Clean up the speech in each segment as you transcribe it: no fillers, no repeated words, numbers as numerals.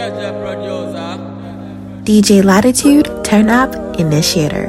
DJ Latitude, Turn Up, Initiator.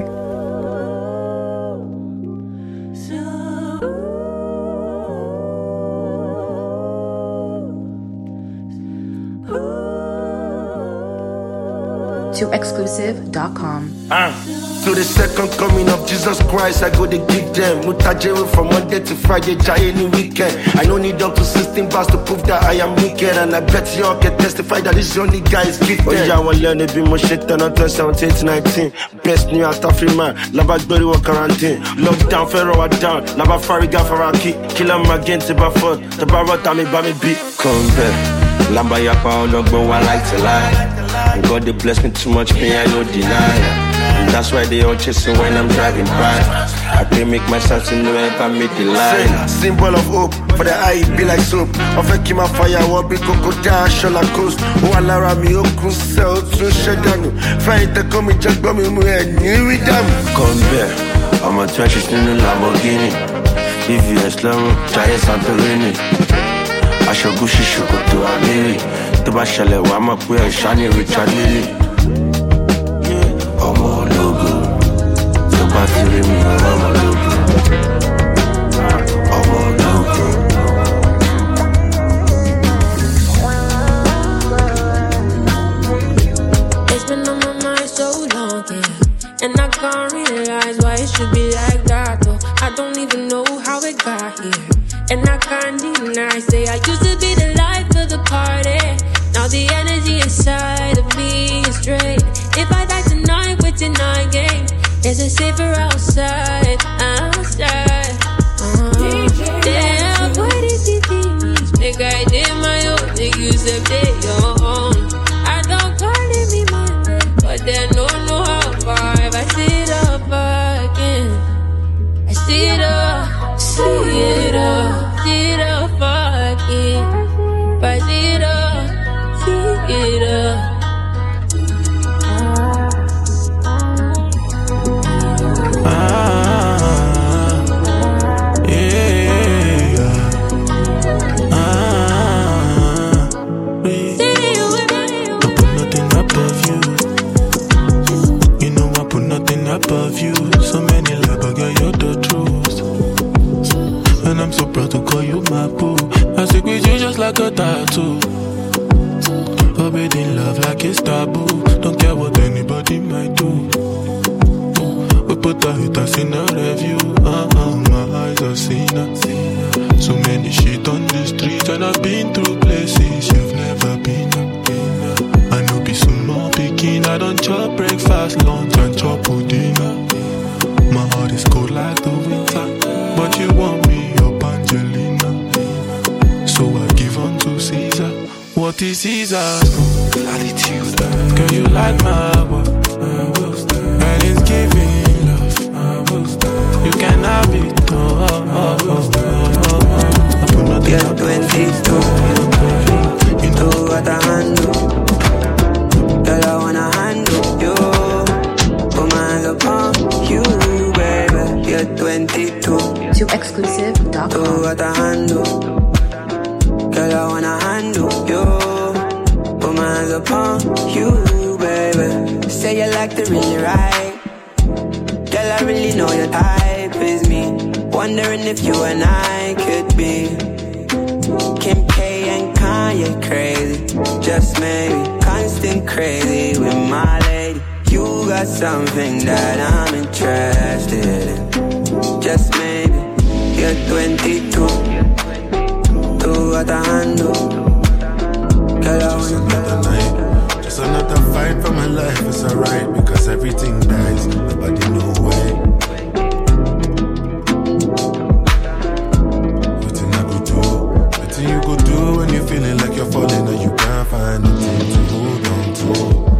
ToExclusive.com. To the second coming of Jesus Christ, I go to give them Mutajewe from Monday to Friday, Jai any weekend. I don't need up to 16 bars to prove that I am wicked, and I bet y'all can testify that this only guy is gifted. Oh yeah, I want to learn to be more shit than 17, 19. Best new out of free man, Laba Gberry wa quarantine. Lockdown, Ferro down, Laba Fariga Faraki. Kill him again, Tiba Ford, the Barrota me Bami beat. Come back, Lamba Yapa, Ologbo, I like to lie. And God, they bless me too much pain, I no deny. And that's why they all chasing when I'm driving by. I pray make myself to know if I make the line. Symbol of hope, for the eye be like soap. Offer keep my fire, what be cocoa dash on la coast. Oh, Alara mi okun sell to Shedanu. Fight the come just bomb me new with them. Come back, I'm a trash in the Lamborghini. If you are slow, try Santorini. I shall go, she should go to Amiri. To Bashale, I'm up with Shani Richard Lily. I'm all logo. The battery, I'm all logo. I'm all logo. It's been on my mind so long, yeah. And I can't realize why it should be like that, though. I don't even know how it got here. And I can't deny, say I used to be the life of the party. Now the energy inside of me is drained. If I die tonight with tonight game, is it safer outside? Outside. Damn, what is it these? Make I did my own, make you say they your own. I don't call it me my name, but they don't know how far. If I sit up again, I sit up, sit up, sit up again. If I sit up, sit up. Above you, so many lies, but girl, you're the truth. And I'm so proud to call you my boo. I stick with you just like a tattoo. Forbidden love like it's taboo. Don't care what anybody might do. We put the haters in a review. My eyes have seen her. So many shit on the streets, and I've been through places you've never been. I know be soon more picking. I don't chop breakfast, lunch, and chop dinner. My heart is cold like the winter, but you want me up, Angelina. So I give unto Caesar what is Caesar's. Latitude. Girl, you like my work, and it's giving love. You can have it all. You're 22. You know what I handle. Girl, I wanna handle you. Put my hands upon you, baby. You're 22. ToExclusive.com. Do what I handle. Girl, I wanna handle you. Put my hands upon you, baby. Say you like to really ride. Girl, I really know your type is me. Wondering if you and I could be Kim K and Kanye crazy. Just maybe constant crazy with my lady. You got something that I'm interested in. Just maybe you're 22. Do what I handle. Girl, I wanna another night. Just another fight for my life. It's alright because everything dies. Nobody know why. You go do when you're feeling like you're falling and you can't find nothing to hold on to.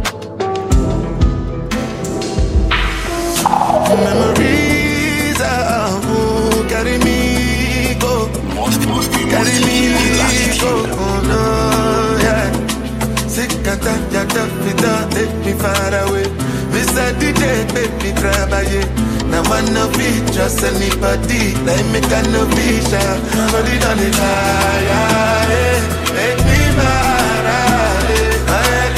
Memories are carry me go, carry me go, oh no, yeah. Sick at that, take me far away. Miss a DJ, baby, grab a now I no be just anybody. Like me can no be shy. But it on the fire, make me mad.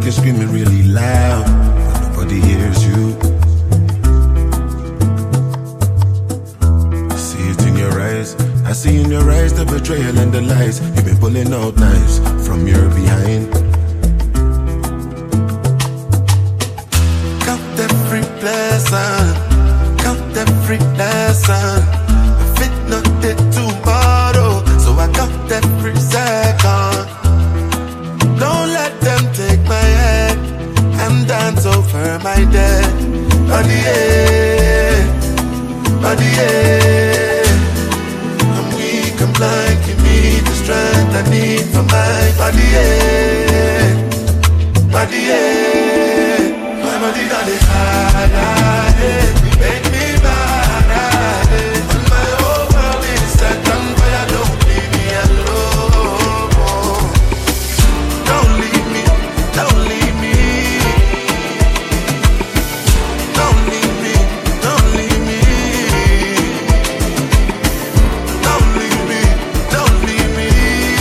like you're screaming really loud, but nobody hears you. I see it in your eyes. I see in your eyes the betrayal and the lies. You've been pulling out knives from your behind. Count every blessing, count every lesson. If it not did tomorrow, so I count every second. Don't let them take my head and dance over my dead. Body, body, I'm weak, I'm blind, give me the strength I need for my body, body, my body done it high, make me mad, when my whole world is set on fire, don't leave me alone. Don't leave me, don't leave me. Don't leave me, don't leave me. Don't leave me, don't leave me.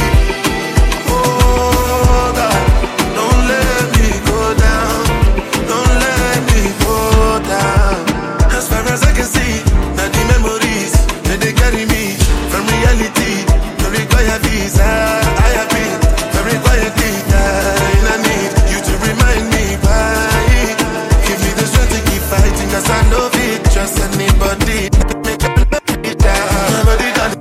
Oh God, don't let me go down. Don't let me go down. As far as I can see, now the memories that they carry me from reality. Don't require visa. I have been very quietly dying. I need you to remind me why. Give me the strength to keep fighting, 'cause I know it. Trust anybody. Make it down. My body done.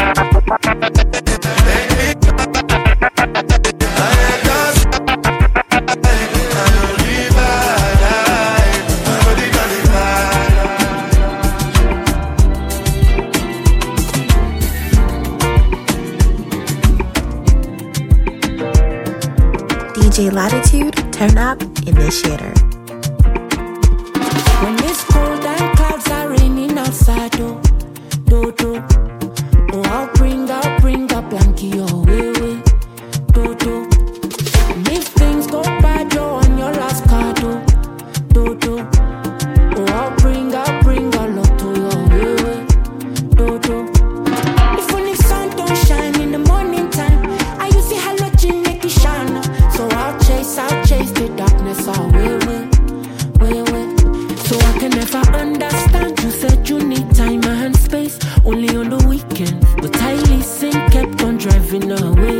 DJ Latitude, turn up, initiator. When it's cold and clouds are raining outside, oh, I'll bring a blankie your way, And if things go bad, you're on your last card, oh, I'll bring a lot to your way, If only sun don't shine in the morning time, I use the halogen make it shine. So I'll chase the darkness away. So I can never understand. You said you need time and space, only on the weekends. But I listen, kept on driving away.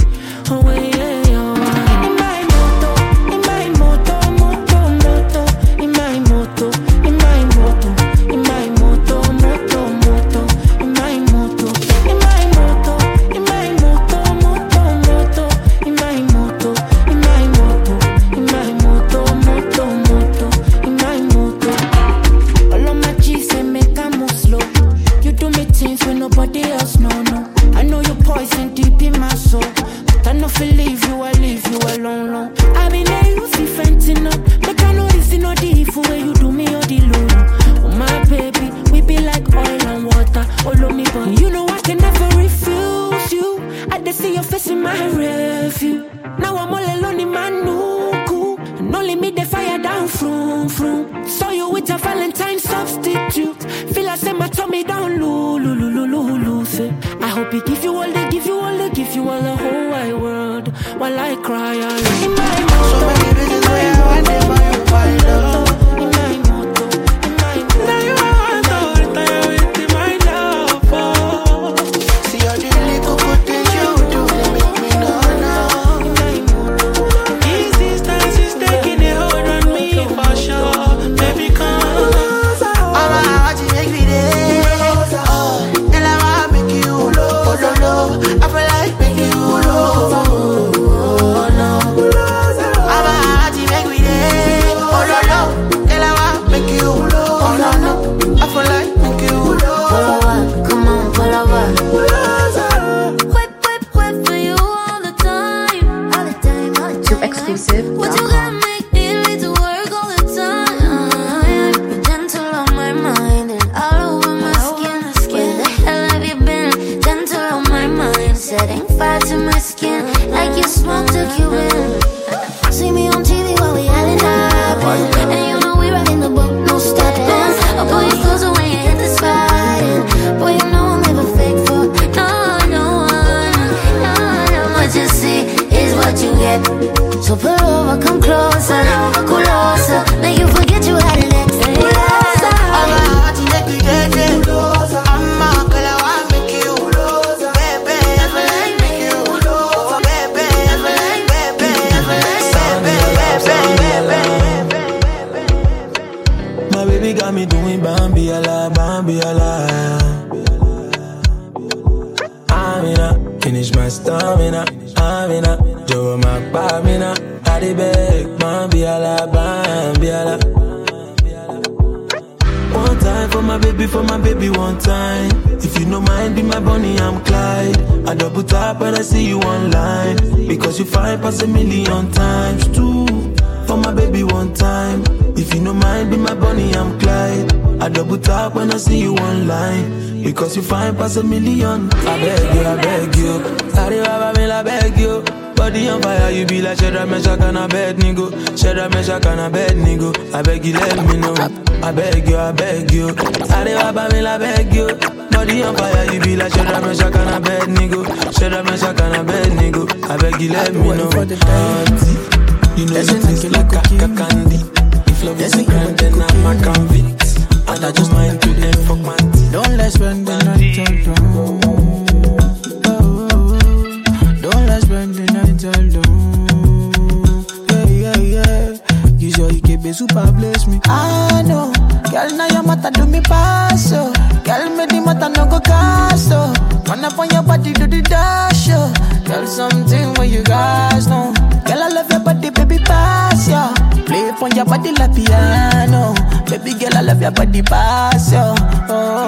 In my moto, in my moto, in my moto, in my moto, in my moto, in my moto, in my moto, in my moto, in my moto, in my moto, in my moto, in my moto, in my moto. All of my G's say make I move slow. You do me things when nobody else know. I know you're poison deep in my soul, but I know if I leave you alone. I've been there, you see fainting up, but I know this is not the evil way you do me or the low. Oh my baby, we be like oil and water, all of me, but you know I can never refuse you. I just see your face in my rearview. Now I'm all alone in my nuku, and only me the fire down, vroom. Saw you with a Valentine substitute. Feel I set my tummy down, lose it. I hope he give you all the whole wide world, while I cry alone. In my moto, so many reasons why I never you find love. In my moto, in my moto. Now you want to retire with my love, oh. See all the little good things you do, they make me know now. In my moto, This distance is taking a hold on me for sure. Baby, come. What you make me day? And I wanna make you low. I feel like making you low. What you make me day? And I wanna make you low. I feel like making you low. Come on, pull over. Wait for you all the time. To exclusive.com. What you gotta make me need to work all the time. You're gentle on my mind and all over my skin. Where the hell have you been? Gentle on my mind, setting fire to my skin like you smoke took you in. See me on TV while we having happen, and you know we rocking the boat, no stopping. I'll pull you closer when you hit the spot, and boy you know I'll never fake for no one. What you see is what you get. So pull over, come close. man be alive. Amina, finish my stamina. Amina, Joe my pamina. I the beg, man be alive, man be alive. One time for my baby, one time. If you no mind, be my Bonnie, I'm Clyde. I double tap when I see you online. Because you find pass 1,000,000 times too. For my baby, one time. If you no mind, be my Bonnie, I'm Clyde. I double tap when I see you online. Because you find pass 1,000,000. I beg you. Sorry, Baba, I beg you. Body on fire, you be like Shadrach, Meshach, and Abednego. Shadrach, Meshach, and Abednego. I beg you, let me know. I beg you. Sorry, Baba, I beg you. Body on fire, you be like Shadrach, Meshach, and Abednego. Shadrach, Meshach, and Abednego. I beg you, let me know. You know you taste like a candy. If love is a crime, then I'm a convict. And I just mind to them fuck my tea. Don't let's spend the night alone. Don't let's spend the night alone. Yeah. Use your IKB super bless me. I know, girl, now your mata do me pass. Girl, me the mata no go cast. Run up on your body, do the dash. Girl, something where you guys know. Girl, I love your body, baby, pass, yo. Play for your body like piano. Baby girl, I love your body, pass, yo. Girl,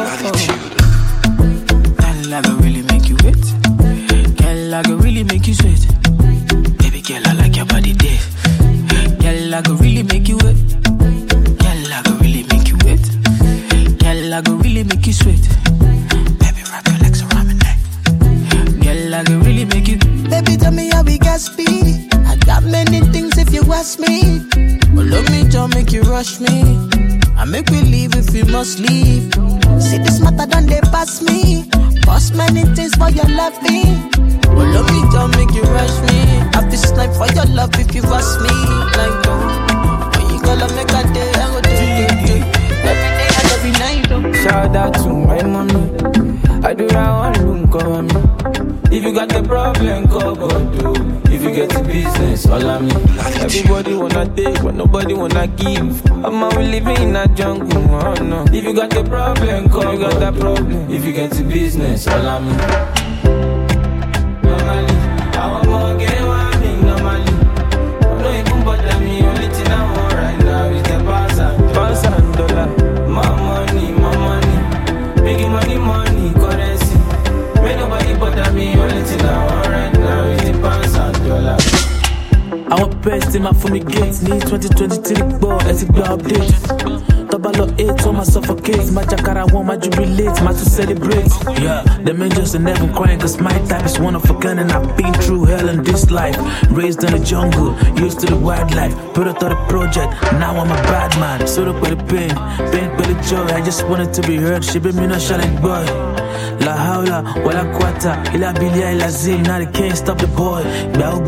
I go really make you wet. Girl, I go really make you sweat. Baby girl, I like your body, dead. Girl, I go really make you wet. Girl, I go really make you wet. Girl, I go really make you sweat. Baby, wrap your legs around my neck. Girl, I go really make you. Baby, tell me how we got speed. I got many things if you ask me. But love me, don't make you rush me. I make we leave if you must leave. See this matter done they pass me. Boss many things for your love me. But love me, don't make you rush me. Have this life for your love if you ask me. Like when you gonna make a day, I go do it. Every day and every night. Shout out to my mommy. I do not want to cover me. If you got the problem, call God do. If you get the business, all of me. Everybody wanna take, but nobody wanna give. I'm out living in a jungle, oh no. If you got the problem, call you got that problem. If you get the business, all of me. Normally, I want more get one thing normally. No, you can bother me, only thing I want right now is the pass and dollar. More money. Big money, currency. Make nobody bother me, only thing I want right now is the pounds and dollars. I want best in my gates. Need 2023 ball, as it go update. Double 8 on my suffocate. My jacara want my jubilate, my to celebrate. Yeah, them angels are never crying, cause my type is one of a kind. And I've been through hell in this life. Raised in the jungle, used to the wildlife. Put out the project, now I'm a bad man. So up with the pain by the joy. I just wanted to be heard, she be me no challenge boy. La hawla, wala quata, ila bilia ila zim, now they can't stop the boy. Bow,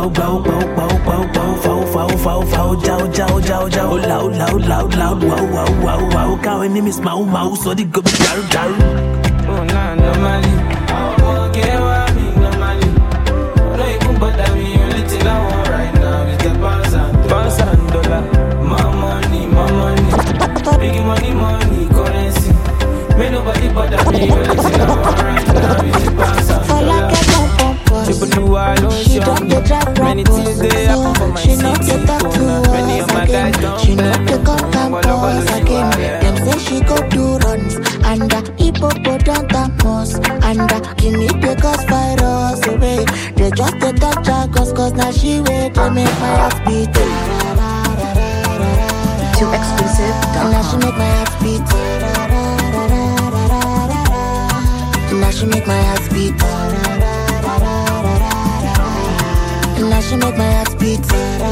jao, loud, wow, cow enemies, mau, so they go be daru. Oh, nah, normally, I won't get what me, normally. No, you can bother me, only thing I want right now is the pounds and dollar. More money, big money, currency. May nobody bother me, only thing I want right now is the pounds and dollar. People know I don't show. Many things they happen for my city. Many of my guys don't she know the come campus again. Them say she go do runs and the hippopotamus and the guinea pigs virus away. They just the doctor cause now she wait to make my heart beat. To exclusive. Now she make my heart beat. Now she make my heart beat. Now she make my heart beat.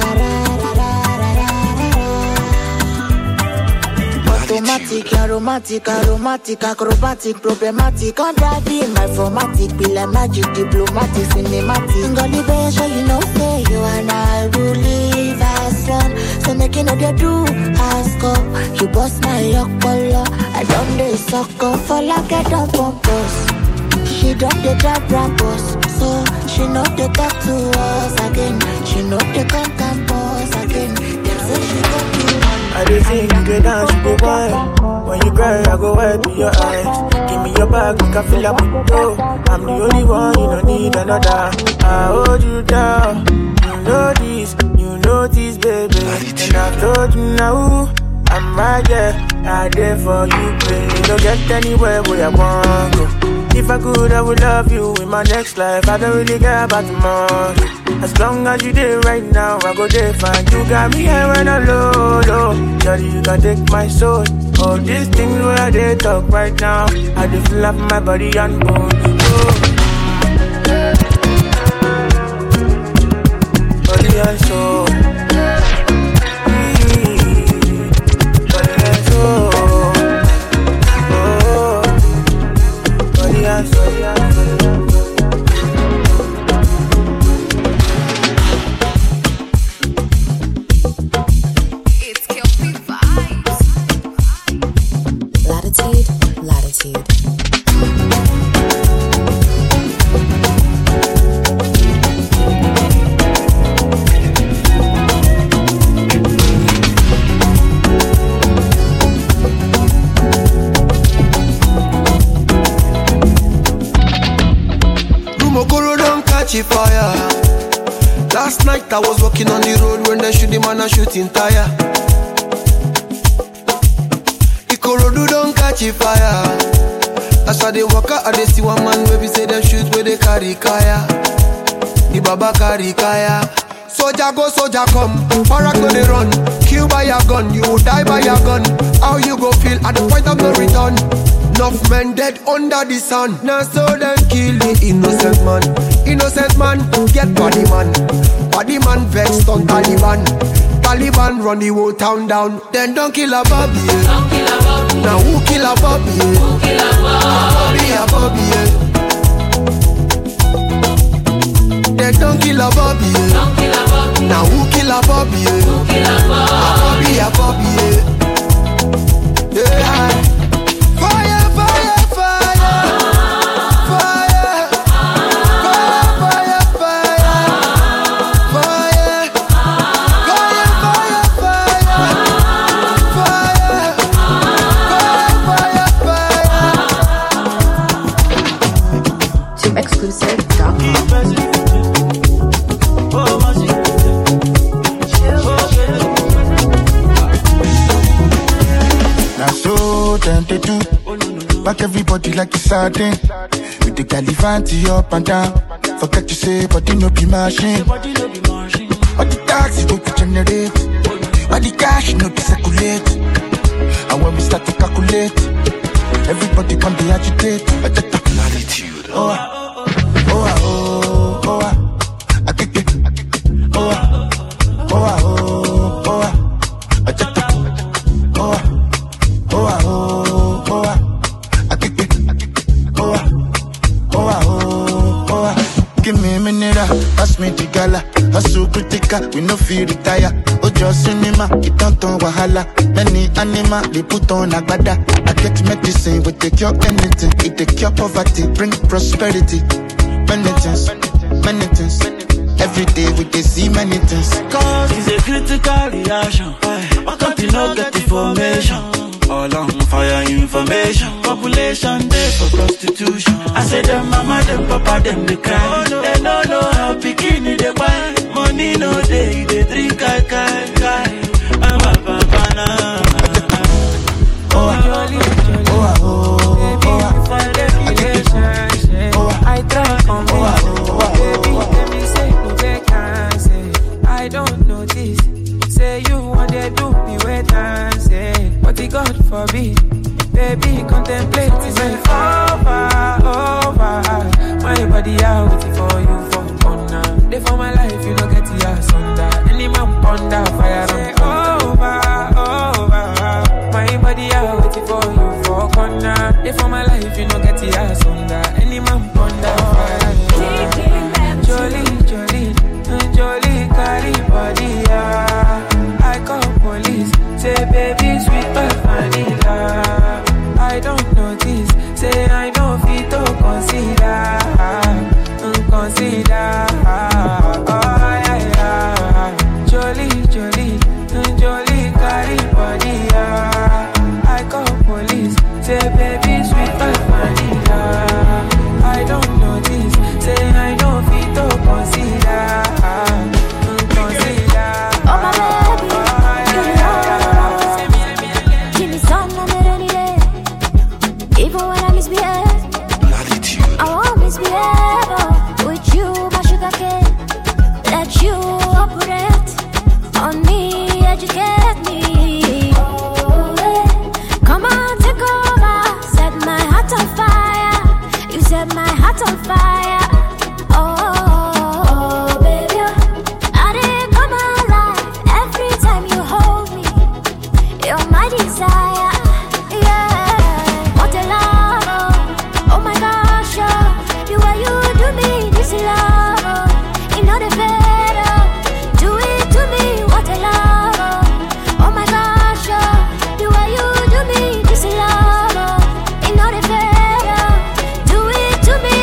Automatic, aromatic, acrobatic, problematic. On driving my formatic, be like magic, diplomatic, cinematic. Ngoli show you know say you and I will live as one. So making all they do, ask up. You bust my yoke color, I don't dey suck up for like a dumb purpose. She don't dey drive rappers, so she know they talk to us again. She know they come campus again. Them say she gon' do one. I dey sing, you dey dance, you dey wine. When you cry, I go wipe your eyes. Give me your back, make I feel like we go. I'm the only one, you don't need another. I hold you down, you know this, baby. And I've told you now, I'm right there, I there for you, baby. You don't get anywhere where I want to go. If I could, I would love you in my next life. I don't really care about tomorrow. As long as you there right now, I go there fine. You got me here when I'm low. Daddy, you can take my soul. All these things where they talk right now, I just feel like my body and bone. Body and soul. Body and soul. Body and soul. Fire. Last night I was walking on the road when they shoot the man a shooting tire. Ikorodu don't catch a fire. As I dey walk out, I dey see one man where we say them shoot where they carry kaya. The baba carry kaya. Soldier go, soldier come. Para go they run. Kill by your gun, you will die by your gun. How you go feel at the point of no return? Enough men dead under the sun. Now so them kill the innocent man. Innocent man, get body man. Body man vexed on Taliban. Taliban run the whole town down. Then don't kill a Bobby, yeah. Now who kill a Bobby, yeah? Who kill a Bobby, yeah. Then don't kill a Bobby, yeah. Now who kill a Bobby, yeah? Who kill a Bobby, yeah. Yeah. Back everybody like it's sardine. With the Galifanti up and down. Forget to say, body no be machine. All the taxi go to generate. All the cash no be circulate. And when we start to calculate, everybody come be agitate. I take the latitude. I kick it. I take the give me a minute, pass me the gala. Hustle critical, we no feel retire. Ojo cinema, it don't turn wahala. Many animal, they put on agbada. I get medicine, we take cure anything. It take cure poverty, bring prosperity. Many things. Every day we can see many things. Cause it's a critical reaction. Why can't you not get information? All on fire information. Population day for prostitution. I say them mama, them papa, them they cry. They don't know how bikini they buy. Money no day, they drink kai. I'm a banana. I try convince baby, let me say no vacancy. I don't know this. Say you want to do me wet and say, but the God forbid. Baby, contemplate is over. My body out waiting for you for corner. They for my life, you don't get the ass under. Any man ponder fire and over. My body out waiting for you for corner. They for my life, you don't get the ass under. Any man ponder fire. Jolly, carry body, I call police, say baby, sweet but vanilla. I don't notice, say I don't fit to consider. Oh yeah. Jolly, carry body. Even when I misbehave, I won't misbehave. With you, my sugar cane. Let you operate on me, educate me. Come on, take over. Set my heart on fire. You set my heart on fire. Oh, baby, I didn't come alive every time you hold me. You're my desire. Yeah, what a love. Oh my gosh, the way you do me, this love. You know the better. Do it to me, what a love. Oh my gosh, the way you do me, this love. You know the better. Do it to me.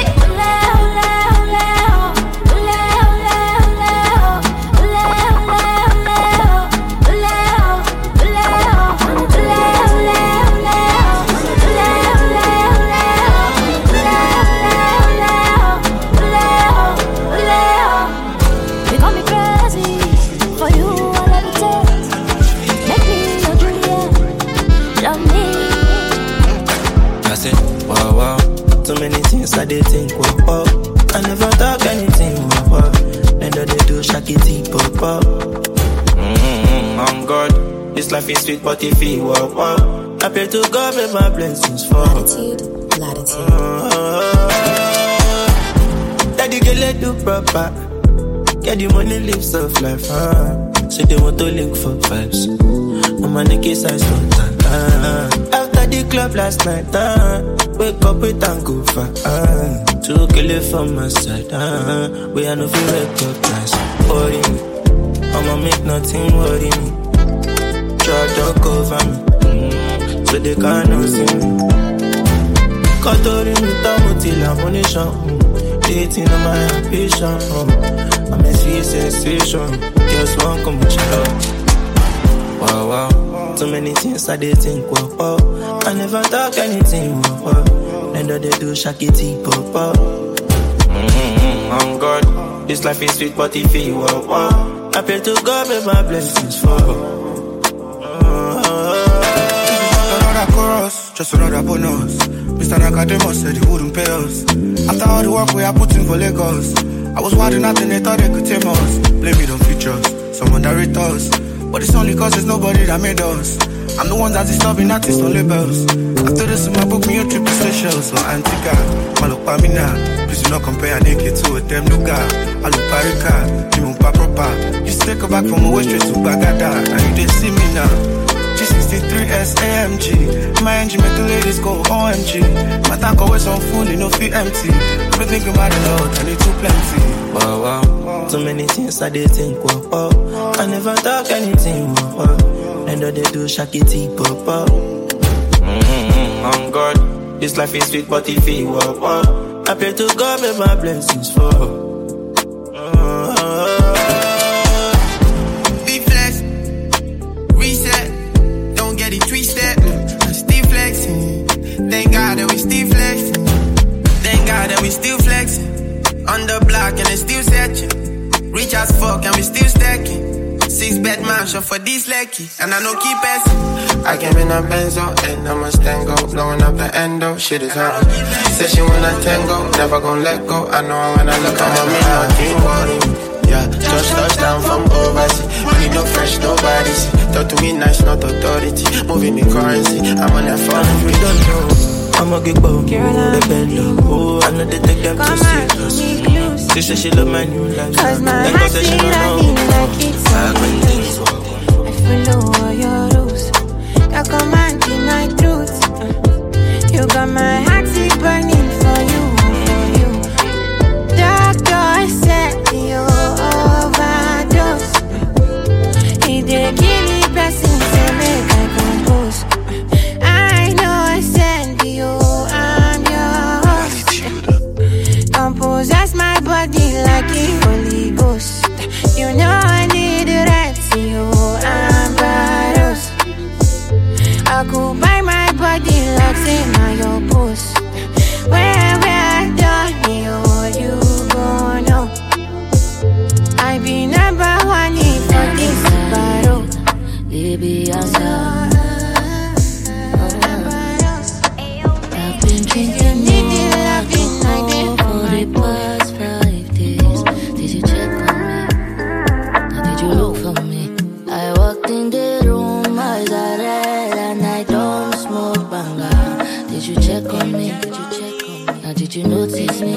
You call me crazy, for you I levitate. Make me your Juliet, love me. I said, wow, wow. So many things I did think, wow, wow. I never talk anything, wow, wow. Then they do shakity, pop, pop. On God, this life is sweet, but if you wow, wow. I pray to God with my blessings for Latitude. Daddy, girl, let do proper. Get the money, live soft life, so they want to link for vibes. I'm on the case, I start, after the club last night, wake up with and go far, to kill it from my side, we are no feel recognize. Worry me, I'ma make nothing worry me. Try to cover me, so they can't see me. Cutting me down till I'm on the show. Dating on my ambition, I'm a sweet sensation. Just one come with you. Wow, wow. So many things I did think, wow, wow. I never talk anything, wow, wow. Then they do shakity, pop, pop. On God, this life is sweet, but if you wow, wow. I pray to God with my blessings for. Another chorus, just another bonus. Mr. Nakademus said he wouldn't pay us. After all the work we are putting for Lagos, I was wondering nothing they thought they could tame us. Blame it on features, some underrate us. But it's only cause there's nobody that made us. I'm the one that's disturbing artists on labels. After this, my book me a trip to Seychelles or Antigua. Malupamina, please do not compare a naked to a damn nuga. Aluparica, Limumpa proper. Used to take her back from away straight to Bagada. Now you didn't see me now. G63S AMG. My engine make the ladies go OMG. My tank always on full, you know, feel empty. I've been thinking about the Lord, I need too plenty. Wow, wow. So many things I did think, wow, wow. I never talk anything, wow, wow. And they do shakity, pop, pop. On God, this life is sweet, but if you wow, wow. I pray to God with my blessings for. Be flex, reset, don't get it twisted. Still flexing, thank God that we still flexing. Thank God that we still flexing. On the block and they still searching. Rich as fuck and we still stacking. 6-bed mansion for this lucky, and I know keep passing. I came in a Benzo and I'm a Stango, blowing up the endo, shit is hot. Said she wanna tango, never gon' let go. I know when I look at me, nothing worry me. Yeah, just touchdown from overseas. We no fresh, nobody see. Talk to me nice, not authority. Moving in currency, I'm on that phone. We don't know, I'm a big boy, they bend low. Oh, I know they take them to serious. She said she love my new life. Cause my heart feel like it's obvious. I follow all your rules. Your command in my truth. You got my heart still burning for you, for you. Doctor said you overdose. He did kill the person to make I compose. I know I sent you, I'm yours. Compose as my body like a Holy Ghost. You know I need the right to you, I'm Baros. I could buy my body like say now your boss. been drinking more alcohol for the past 5 days. Did you check on me? Or did you look for me? I walked in the room, eyes are red, and I don't smoke banga. Did you check on me? Now did you notice me?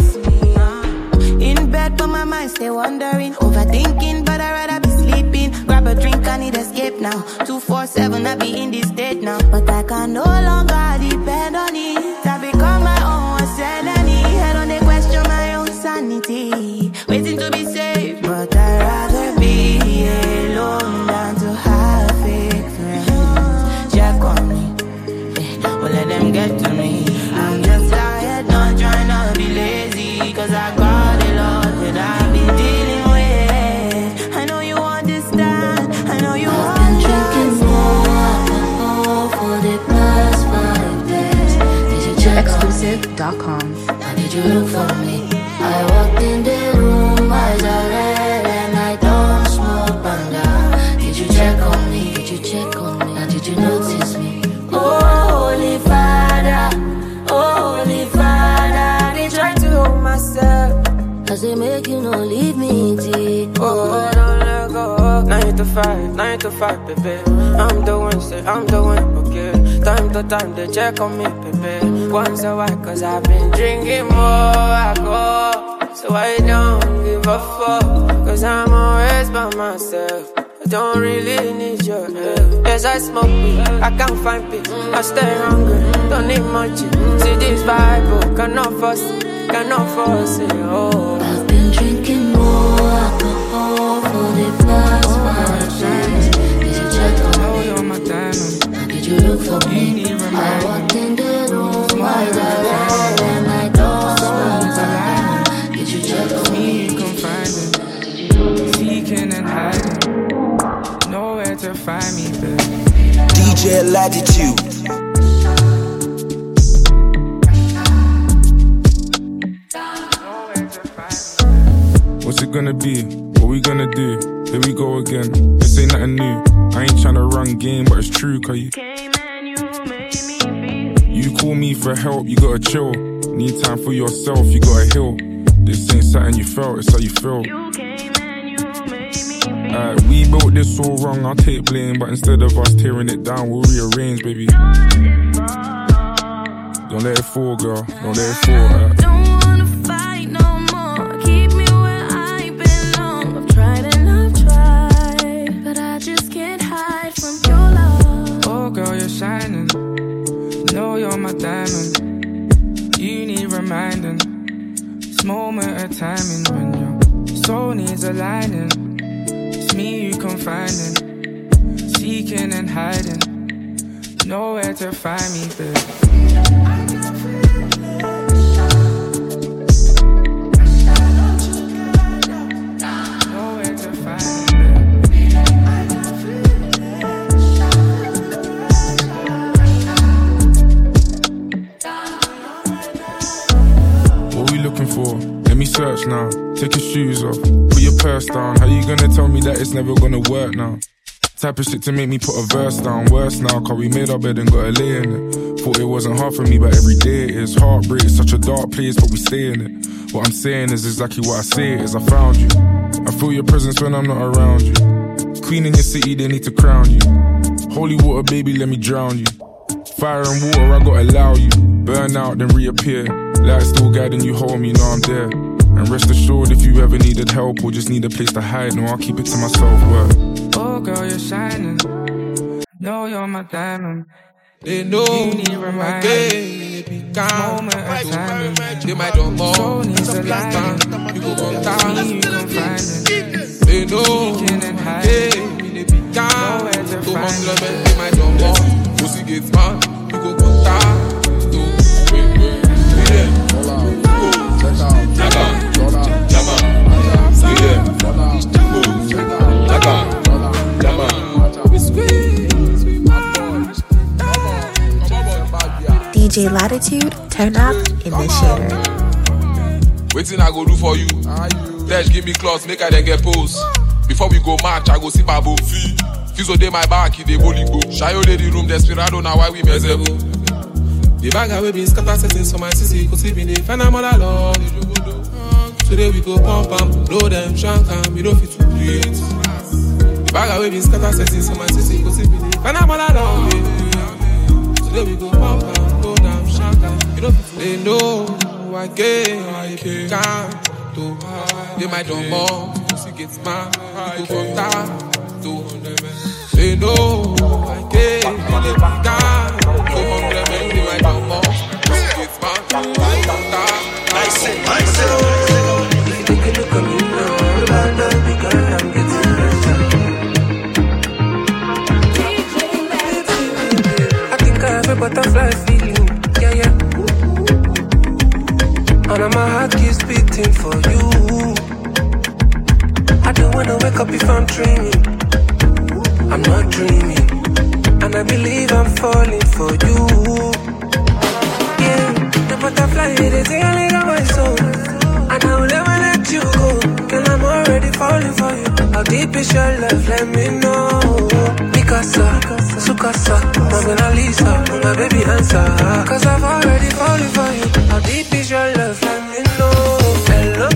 In bed, but my mind stay wandering, overthinking, but I'd rather be sleeping. Grab a drink, I need escape now. 247, I be in this state now. But I can no longer depend on it. I become my own sanity. I don't question my own sanity. Waiting to be saved, but I'd rather be alone than to have fake friends. Check on me, well let them get to me. I'm just tired, not trying to be lazy, cause I got a lot that I've been dealing with. I know you understand, I know you I've been drinking more alcohol for the past 5 days. Did you check Exclusive.com. Now did you look for me? I walked in the room, eyes are red, and I don't smoke banga. Did you check on me? Did you check on me? Now did you notice me? Oh, Holy Father, they try to hold myself, cause they make you not leave me deep. Oh, don't let go. 9 to 5, 9 to 5, baby. I'm the one, say I'm the one, okay. Time to time, they check on me, baby. Once a while, cause I've been drinking more alcohol, so I don't give a fuck, cause I'm always by myself. I don't really need your help. Yes, I smoke weed, I can't find peace. I stay hungry, don't need much. See this Bible, cannot force it, oh. I've been drinking more alcohol for the past 5 days. Did you check on me? You're my diamond. Now did you look for me? I walked in the room, eyes are red, and I don't smoke banga. Did you check on me? Confiding, seeking and hiding, nowhere to find me, baby. DJ Latitude. What's it gonna be? What we gonna do? Here we go again. This ain't nothing new. I ain't tryna run game, but it's true, cause you call me for help, you gotta chill. Need time for yourself, you gotta heal. This ain't something you felt, it's how you feel. We built this all wrong, I'll take blame, but instead of us tearing it down, we'll rearrange, baby. Don't let it fall, girl. Don't let it fall. Don't wanna fight no more. Keep me where I belong. I've tried and I've tried, but I just can't hide from your love. Oh, girl, you're shining. Know you're my diamond. You need reminding. This moment of timing when your soul needs aligning. It's me you confiding, seeking and hiding. Nowhere to find me, babe. Let me search now, take your shoes off, put your purse down. How you gonna tell me that it's never gonna work now? Type of shit to make me put a verse down. Worse now, cause we made our bed and got a lay in it. Thought it wasn't hard for me, but every day it is. Heartbreak, such a dark place, but we stay in it. What I'm saying is exactly what I say it is. I found you, I feel your presence when I'm not around you. Queen in your city, they need to crown you. Holy water, baby, let me drown you. Fire and water, I gotta allow you. Burn out, then reappear. Light still guiding you home, you know I'm there. And rest assured, if you ever needed help or just need a place to hide, no, I'll keep it to myself, word. Oh, girl, you're shining. Know you're my diamond. They know you need reminding. Moment of timing. They might don't more. Soul needs a line. You go come down. You can find it. They know. Seeking and hiding. Nowhere to find it. They might don't more. Pussy gets man. You go come down. DJ Latitude, turn up in the shitter. Waiting I go do for you. Dash give me clothes, make I then get pose. Before we go match, I go see Babu. Fizo dey my back, he dey bowling go. Shayo dey the room, desperado now why we miserable. The bag away been scatter settings for my CC, cause we been the find I'm all alone. Today we go pump and blow them, shank and we don't fit to breathe. The bag away been scatter settings for my CC, cause we been the find I'm all alone. Today we go pump and blow them, shank and we don't fit to. They know I can't do. They might don't bomb, she gets mad, we go from that to. They know I can't do. Go from them and they might don't bomb, she gets mad, we go from that. I say, take a look at me now, because I'm getting better. I think I have a butterfly feeling, yeah. And my heart keeps beating for you. I don't wanna wake up if I'm dreaming. I'm not dreaming. And I believe I'm falling for you. Yeah, the butterfly is the thing I need on my soul. And I will never let you go. Girl, I'm already falling for you. How deep is your love? Let me know. Mikasa, Sukasa, Mona Lisa, my baby answer. Cause I've already fallen for you. How deep is your love? Let me know. Hello,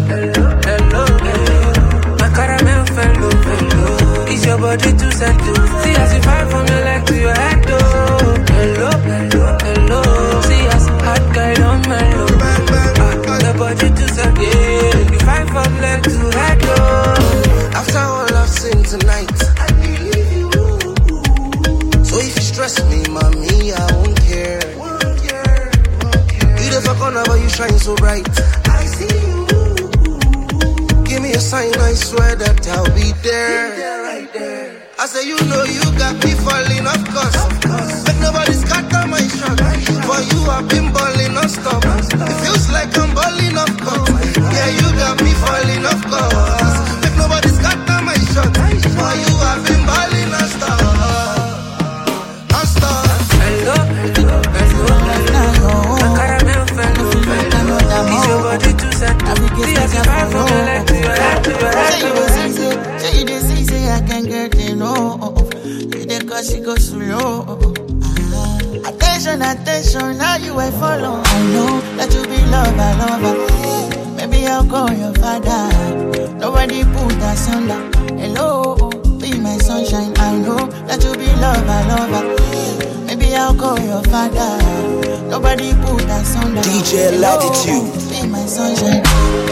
my caramel fellow. Is your body too settle? See as you find from your leg to your head, oh. Hello. See as hot guy don't mellow. The body too settle, yeah. You find from leg to head, oh. After all I've seen tonight, I believe you. So if you stress me, mommy, I won't care. You the fuck on but you shine so bright. I see you. Give me a sign, I swear that I'll be there. Right there. I say you know you got me falling, of course. Make nobody scatter my shot. For you I've been balling non-stop. It feels like I'm balling, of course. Yeah, you got me falling, of course. Make nobody scatter my shot. For you I've been balling non-stop. Hello. My caramel fellow. Is your body too set? See as you find from your leg to your head, to your head, to your head. Say you dey see, say I can get enough. You dey cause she go slow. Attention, now you I follow. I know that you be lover. Maybe I'll call your father. Nobody put us under. Hello, be my sunshine. I know that you be lover. Maybe I'll call your father. Nobody put us under. DJ Latitude. Be my sunshine.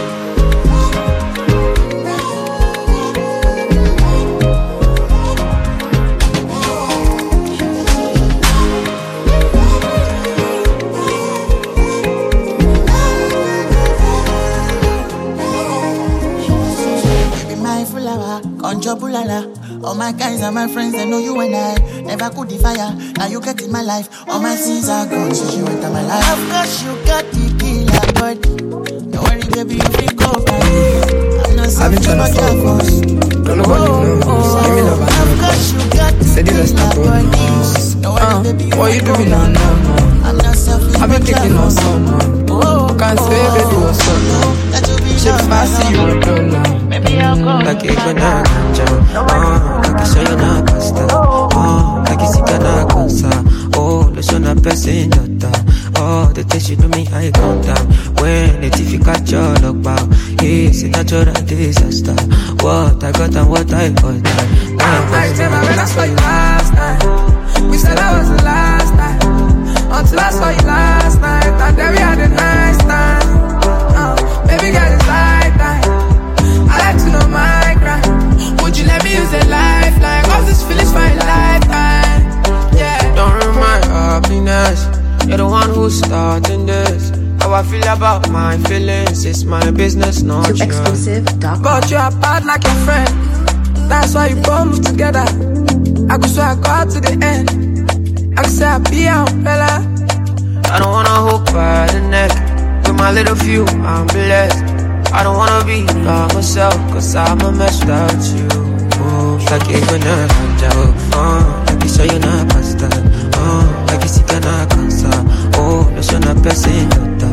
Bulala. All my guys are my friends, they know you and I never could defire. Now you get in my life, all my sins are gone, so you enter my life. Of course you got the killer body. Don't worry, baby, you feel go by me. I'm not saying you but your boss. Don't nobody know. Give me love. Of course you got the killer body. Don't worry, baby, you what you feel doing go by now? I'm not selfish, I've been taking on someone. Can't say baby what's up now. She fast, you don't know. Like a banana jam, like a soyana pasta, like a sikana consa, the son of person data, the things you do me I count down. When it's difficult your look bow, it's a natural disaster. What I got and what I got. I never read us for you last night. We said that was the last night. Until I saw you last night, and then we had a nice time. Baby girl, it's like that. I like to know my grind. Would you let me use a lifeline? Cause this feeling's for a lifetime. Yeah. Don't ruin my happiness. You're the one who's starting this. How I feel about my feelings, it's my business, not yours. But you're bad like your friend. That's why you both move together. I could swear I got to the end. I could say I'll be out, fella. I don't wanna hook by the neck. With my little few, I'm blessed. I don't wanna be by myself, cause I'm a mess without you. Like a banana jam, like a soyana pasta, like a sikana cansa, the son of person data.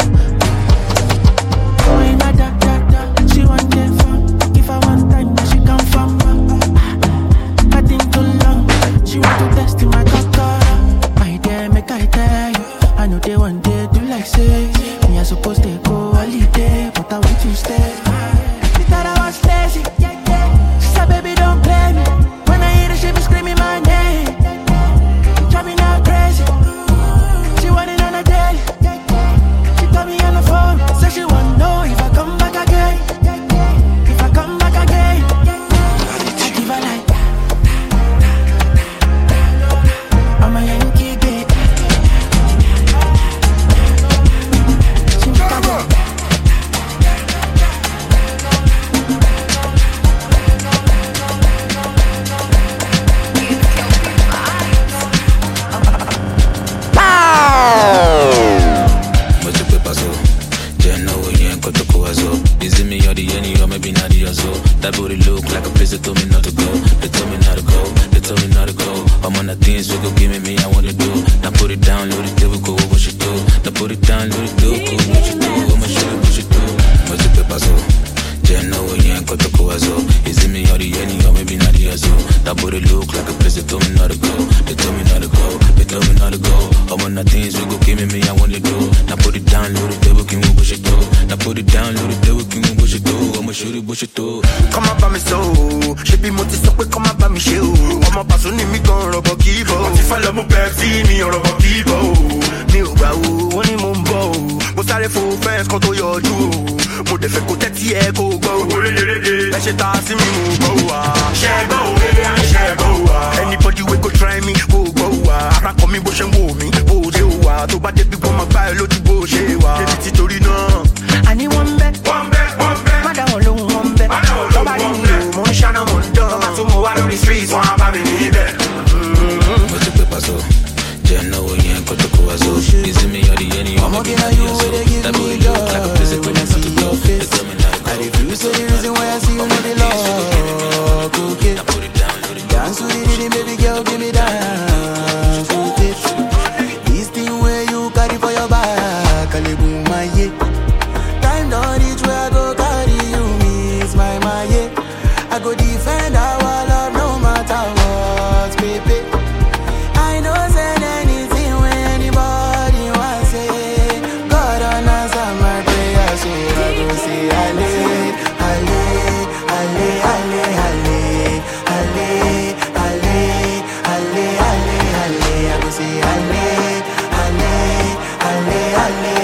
She want get from. If I want time, she come from. I think too long. She want to test in my car. My dear, make I tell you. I know they want I supposed to go holiday, but I want to stay. She thought I was lazy. She said, baby, don't play me. When I hear the shit, be screaming my name. Drive me now crazy. She want it on a daily. She call me on the phone. Said she wanna know if I come back again. If I come back again, I give her like I'm a Yankee babe. She make a go. Mucho que pasó, ya no voy en cuanto coazo. Is me or the any or maybe not the other? That booty look like a place that told me not to go. They told me not to go, they told me not to go. I'm on the things we go give me, I want to do. Now put it down, load it, we go, what you do. Now put it down, load it, go, what you do. I'ma show you what you do. Mucho que pasó, ya no voy en cuanto coazo. Is me or the any or maybe not the other? That booty look like a place that told me not to go. They told me not to go, they told me not to go. I'm on the things we go give me, I want to do. Now put it down, load it, we can what you do. Now put it down, load it, we can what you do. I'ma show you what you do. Come up by me so, she be multi so quick, come up by me show. I'm a pass on me gon' rubber kibo. If I love my Pepsi, me on rubber kibo. Me uba, only mumbo. Mo sáré fo fence kan tó yọjú. Mo dẹ̀ fẹ́ kó tẹ́tí ẹ kó gbọ́. Ẹ ṣe ta sí mi mú gbọ́ wá. Ṣẹ́gbọ́ òwe à ń ṣẹ́gbọ́ wá. Anybody wey go try me kó gbọ́ wá. Ara kọ mi bó ṣe ń wò mí, bó ṣe wà. Tó bá débi wọ́n máa gbá ẹ lójú bó ṣe wà. Débi tí torí náà. Àní wọ́n ń bẹ́. Má dá wọn lóhùn wọ́n ń bẹ́. Tọ́ba rí mi o, mo ń ṣáná mo ń dán. Tọ́ba tún mo wá lórí street, wọ́n á bá mi níbẹ̀. Mo ti pẹ́ pàṣọ, jẹ́ náwó yẹn kó tó kó wá so. Is me or the any or maybe not the other? That booty look like a place that told me not to go. They told me not to go. I refuse to the reason why I see you know the love. Okay. Now put it down, load it. Dance to the rhythm, baby girl, give me dance. Okay. This thing where you carry for your back, I live with my yeah. Time don't reach where I go carry you, miss my yeah. I go defend our love no matter what, baby. I know send anything when anybody wants say. God don't answer my prayer, so I go say Ale, Ale, Ale, Ale, Ale, Ale, Ale, Ale, Ale, Ale. I go say Ale, Ale, Ale, Ale,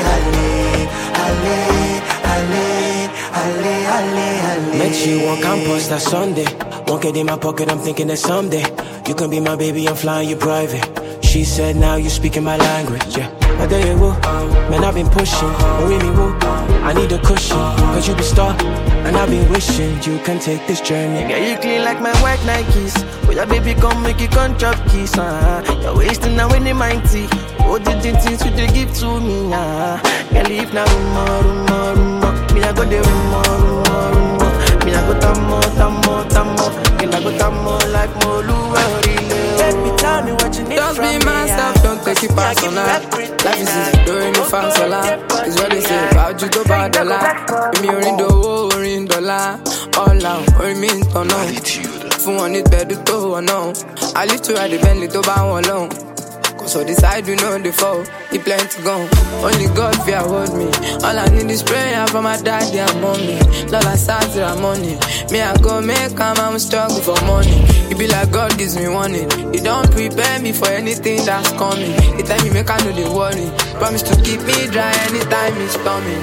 Ale, Ale, Ale, Ale. Met you on campus that Sunday. 1K in my pocket, I'm thinking that someday you can be my baby, I'm flying you private. She said now you speaking my language, yeah. But there you go, man, I've been pushing. Worry me, woo, I need a cushion. Cause you be star, and I've been wishing you can take this journey. Yeah, you clean like my white Nikes. Oh, your baby come make you come chop kiss, You're wasting now in the mighty. Oh, the things you they give to me, Can't leave now, rumor. Me, I go the rumor. Me, I go tamo. Girl, I go tamo like Molu. Baby, tell me what you need Just from be myself, don't take it personal. Life is easy, doing it fast, so it's what they say about you, go bad, dollar. Me, you're in dollar. All out, or me, don't know. Fún wọn ní bẹ́ẹ̀dù tó wọ̀ náà. I live to ride the Bentley tó bá wọn lọ́hùn. Cause on the side we know the fall, the plenty gone. Only God fear hold me. All I need is prayer for my daddy and mommy. Lola Satra money. Me I go make come, I'm struggle for money. It be like God gives me warning. He don't prepare me for anything that's coming. The time you make I know the worry. Promise to keep me dry anytime it's storming.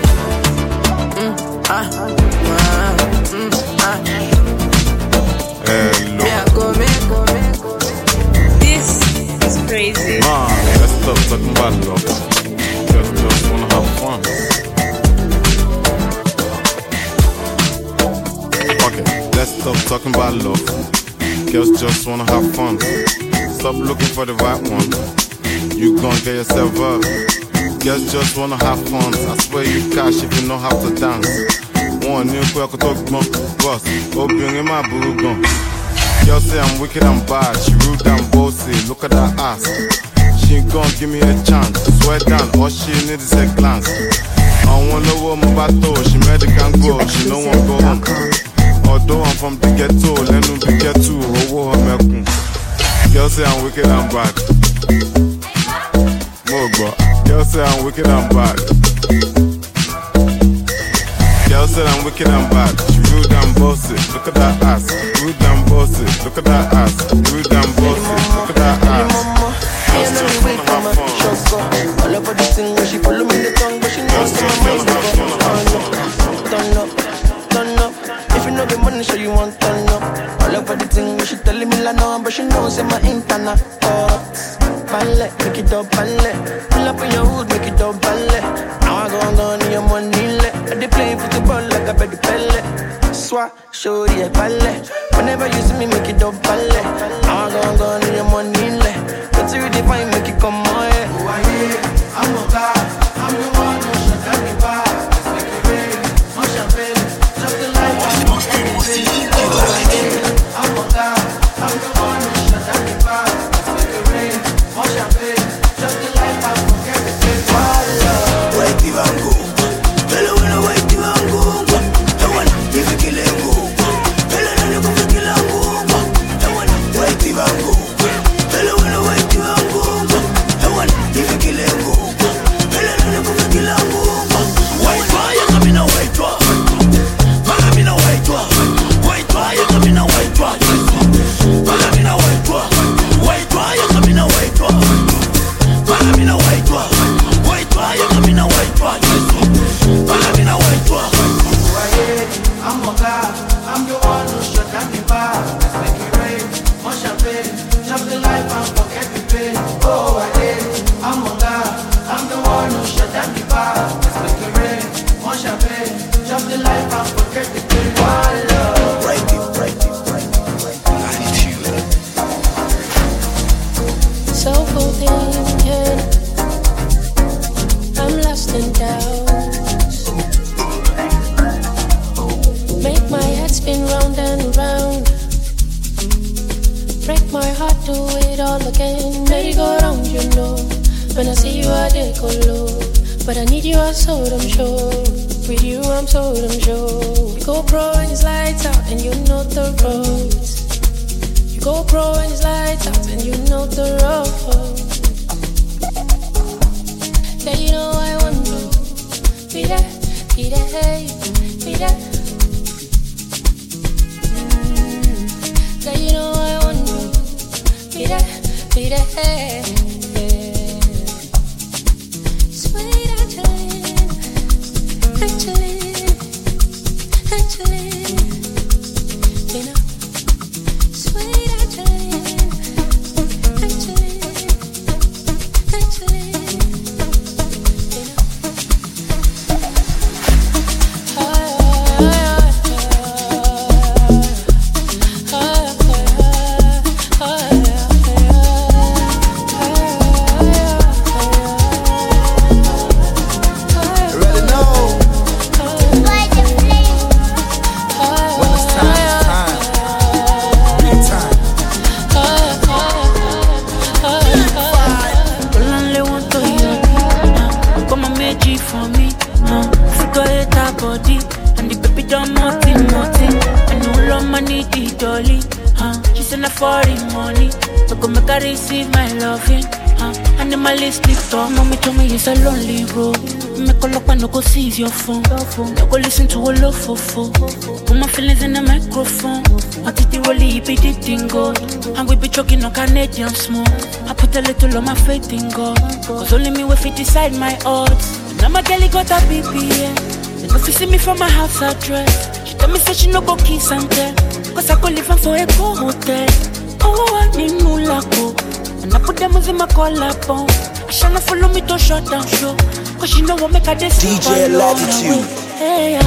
Hello. Me I go make. This is crazy. Man, let's stop talking about love. Just wanna have fun. Okay, let's stop talking about love. Girls just wanna have fun. Stop looking for the right one. You gon' get yourself up. Girls just wanna have fun. I swear you cash if you know how to dance. One new quick talk boss. Obìnrin my boo gun. Girl say I'm wicked and bad. She rude and bossy. Look at that ass. She ain't gon' give me a chance. Swear down, all she needs is a glance. I wanna know what my battle. She made the gang go. She no one go home. Although I'm from the ghetto, let me be ghetto. Oh, I'm girl say I'm wicked and bad. More bro. Girl say I'm wicked and bad. wicked and bad. She rude and bossy. Look at that ass. Rude and bossy. Look at that ass. Rude and bossy. Look at that ass. Just wanna have fun. All over the thing where she follow me the tongue, but she knows my mind's never turn up. If you know the money, show you want turn up. All over the thing where she telling me la no, but she knows in my internet. Ballet, make it up, ballet. Pull up in your hood, make it up, ballet. Now I go on your money, let. They playing football like a baby pellet. Swat, show the ballet. Whenever you see me, make it up, ballet. Now I go on your money, let. But you define, make it come on, yeah. Oh, yeah, I'm a god. I'm the one who shut down the bar. Let's make it rain, more champagne. Just the light, I'm the one who shut down the bar. Let's make it rain, more champagne. Just the light, I'm forget the pain. White Ivango, hello, white Ivango. The one, if you kill him, go. Hello, you go kill him, go. The one, white Ivango. Hello, white Ivango. The one, if you kill him, go. Hello, you go kill him, go. White fire, come in a white dwarf. I'm in a white dwarf. White fire, come in a white dwarf. I'm in a white dwarf. White fire, come in a white dwarf. I'm in a white dwarf. White fire, come in a white dwarf. I'm in a white dwarf. I'm a god. I'm the one who shut down the bar. Let's make it rain, more champagne. Just the life and forget the pain. Oh, I did. I'm a god. I'm the one who shut down the bar. Let's make it rain, more champagne. Just the life and forget the pain. One love. Right it. So full thinking, I'm lost in doubts. Make my head spin round and round. Break my heart, do it all again. Let it go round, you know. When I see you, I did go low. But I need you, I'm so damn sure. With you, I'm so damn sure. We go pro and it's lights out, and you know the roads. You go pro and it's lights out, and you know the roads. Yeah, you know I want to be there, be there, be there. Yeah, you know I want to be there, be there. Sweet Angeline, Angeline, Angeline, you know. Sweet Angeline, Angeline, Angeline, you know. Receive my loving, animalistic talk. Mommy told me it's a lonely road. Me call up and no go seize your phone. No go listen to a love for. Put my feelings in the microphone. I did the rollie, be the dingo. And we be choking on Canadian smoke. I put a little on my faith in God. Cause only me will fit decide my odds. Now my girlie got a BPM. They go see me from my house address. She tell me say she no go kiss and tell. Cause I go live for a go hotel. Oh, I need Mulako. And I put them in my collar bone. She not follow me to shut down show. Cause she know what make her decide. DJ Latitude. Hey,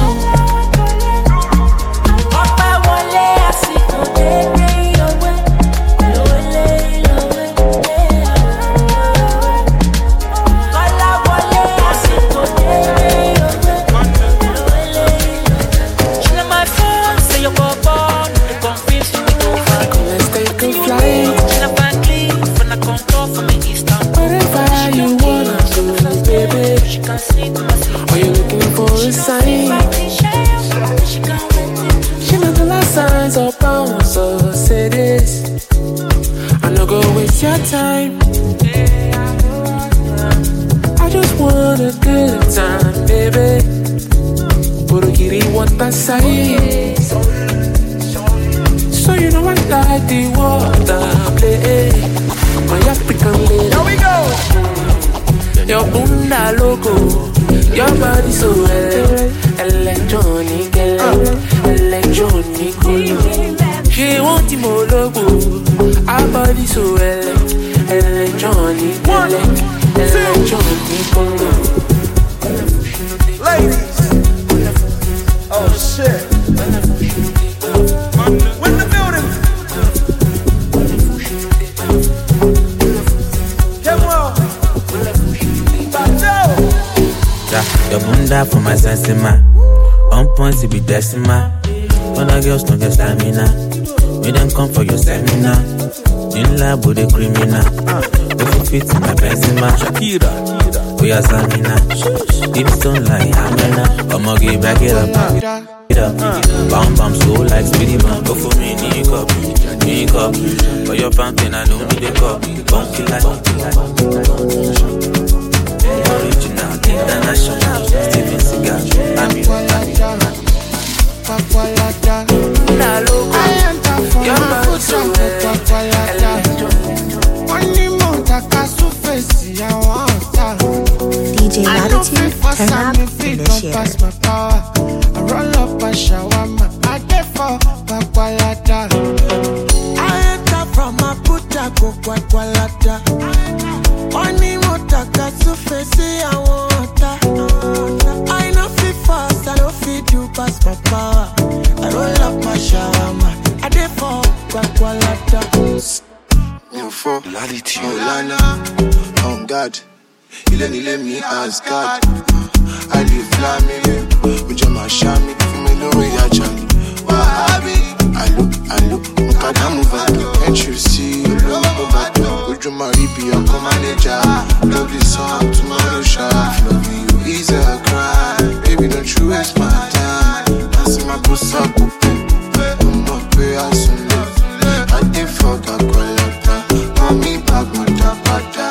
Papa Wale, I see no day away. Are you looking for a sign? She know the last signs of power, so say this. I no go waste your time. I just want a good time, baby. Purukiri what fantasize. So you know I like the water play. My African lady. Here we go. Your bunda loco, your body so electronic, electronic. She want the more logo, our body so electronic, electronic. Ladies, oh shit. When the building. Your bunda for my sensima. On point to be decimal. Other girls don't get stamina. We don't come for your seminar. In lab with a criminal. If you fit in my Benzema. Shakira. We are Samina. Deep stone like Amena. I'ma get back it up. Bam bam slow like speedy man. Go for me, knee cup. For your fountain, I don't need a cup. Bunky like original, international. Steven Seagal. I'm you. DJ Latitude, turn up in the shitter. I roll up a shawarma, I get for Bakwalata. I enter from a puta Bakwalata. Money motaka sufesi I want. I know fit fast, I don't fit do pass my power. I roll up my shawarma, I get for Bakwalata. You for Latitude, Lana, on God. You let me ask God. I live flaming, with your shami, for me no way I jam. Wahabi, I look, Mukada move out. Can't you see? Look back, would you marry be a manager? Love this song, tomorrow shot. Love you, is a cry. Baby, don't you waste my time. I see my boss up, I'm not pay as soon as I did fuck a qualata. Mommy, back my tapata.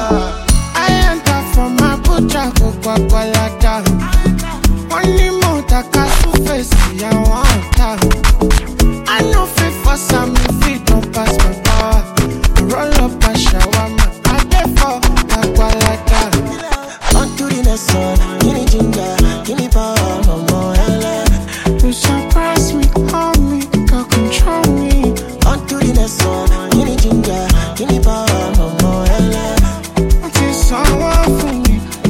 Bakwalata. Money motaka sufesi I want. I know fit for some if it don't pass my power. I roll up a shawarma, I get for Bakwalata. On to the next one, give me ginger, give me power, no more hell. You surprise me, hold me, can control me. On to the next one, give me ginger, give me power, no more hell. Until someone for me.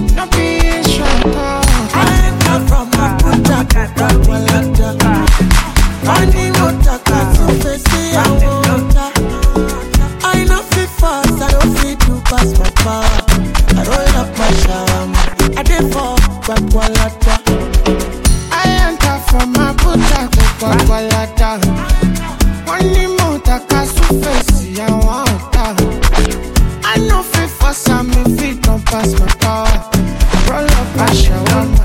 From my puta Bakwalata. Money motaka sufesi I want. I know fit fast, I don't fit to pass my power. I roll up my shawarma, I did for Bakwalata. I enter from my puta Bakwalata. Money motaka sufesi I want. I know fit for some if it don't pass my power. Roll up my shawarma.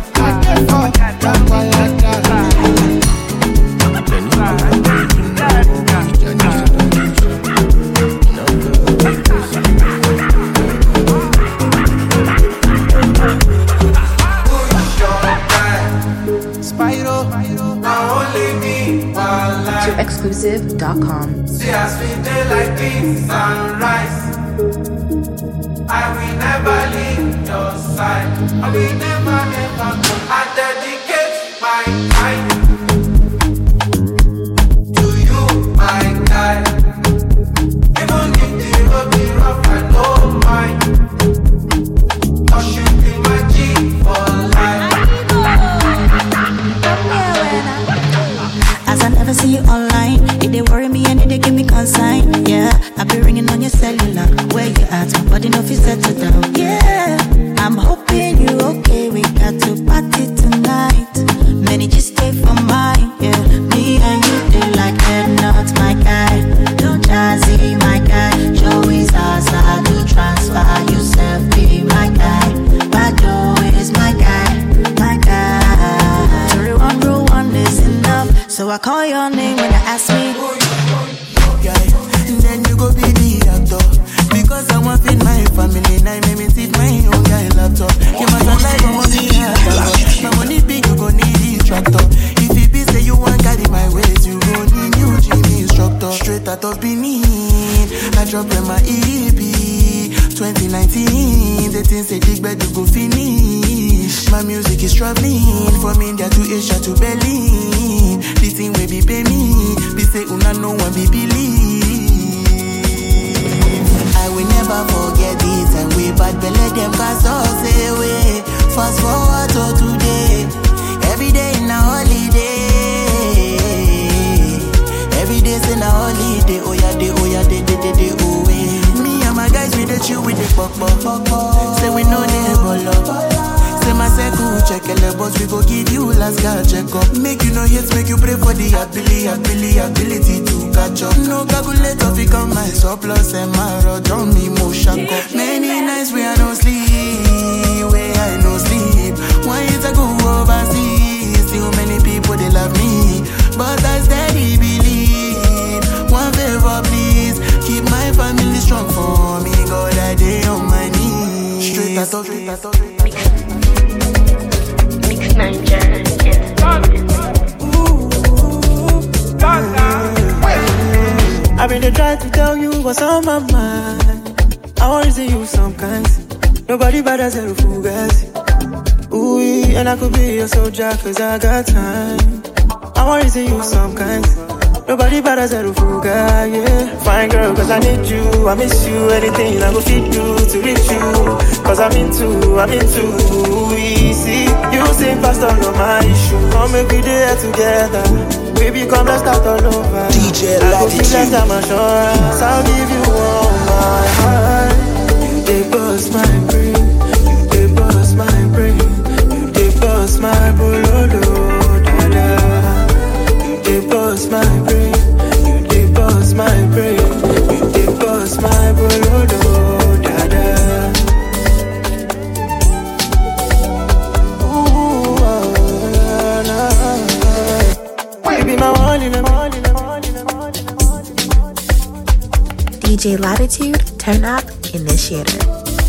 Exclusive.com. See us we day like this sunrise. I will never leave your side. I will never go. I dedicate my time to you, my guy. Even if the road be rough, I don't mind. 'Cause you be my G for life. As I never see you online, it they worry me and it they give me consign. Yeah, I be ringing on your cellular. Where you at? My body no fit settle down. Yeah, I'm hoping you okay. We got to party tonight. Many just stay for mine. Yeah, me and you they like that. Not my guy. No jazzy, my guy. Joey's outside to transfer. Yourself be my guy. Bado is my guy. My guy. Jury 1 is enough. So I call your name when they ask me. Then you go be the actor. Because I want in my family. Now make me sit my own guy laptop. You must have like my money. My money big, you go need the tractor. If it be my music is traveling from India to Asia to Berlin. This thing will be pay me. Be say una no one be believe. I will never forget this and we bad belly them cast us away. Fast forward to today. Every day in a holiday. Every day's in a holiday. Oh yeah, day, oh yeah, day, oh yeah. Me and my guys, we the chill with the pop. Say we know they ball up. Say my circle, check the boss, we go give you last guy check up. Make you no hits, make you pray for the ability to catch up. No calculator, fi come my surplus and my road on me motion up. Many nights where I no sleep, where I no sleep. Why is I go overseas? Still many people they love me, but I steady believe. One favor please, keep my family strong for me. God I day on my knees. Straight I talk. I've been trying to tell you what's on my mind. I want to see you some kinds. Nobody better than Fugazi. Ooh, and I could be your soldier cause I got time. I want to see you some kinds. Nobody better than Fugazi, yeah. Fine girl cause I need you. I miss you, anything I go feed you to reach you. Cause I'm into easy. You seem fast on all my issue. Come make we there together. Baby, come, let's start all over. DJ Latitude. I'll give you all my heart. You dey bust my brain. You dey bust my brain. You dey bust my bololo, dada. You dey bust my brain. You dey bust my brain. You dey bust my bololo, dada. DJ Latitude, turn up, initiator.